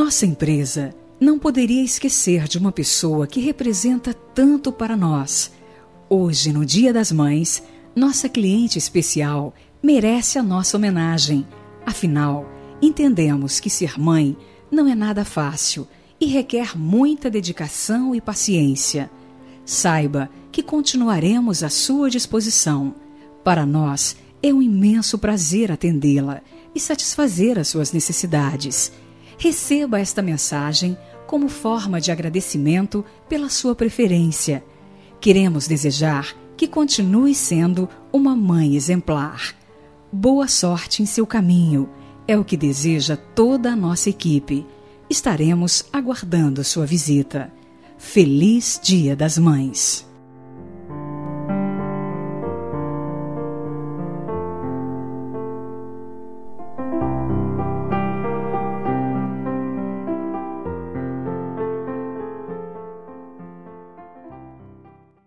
Nossa empresa não poderia esquecer de uma pessoa que representa tanto para nós. Hoje, no Dia das Mães, nossa cliente especial merece a nossa homenagem. Afinal, entendemos que ser mãe não é nada fácil e requer muita dedicação e paciência. Saiba que continuaremos à sua disposição. Para nós, é um imenso prazer atendê-la e satisfazer as suas necessidades. Receba esta mensagem como forma de agradecimento pela sua preferência. Queremos desejar que continue sendo uma mãe exemplar. Boa sorte em seu caminho, é o que deseja toda a nossa equipe. Estaremos aguardando sua visita. Feliz Dia das Mães!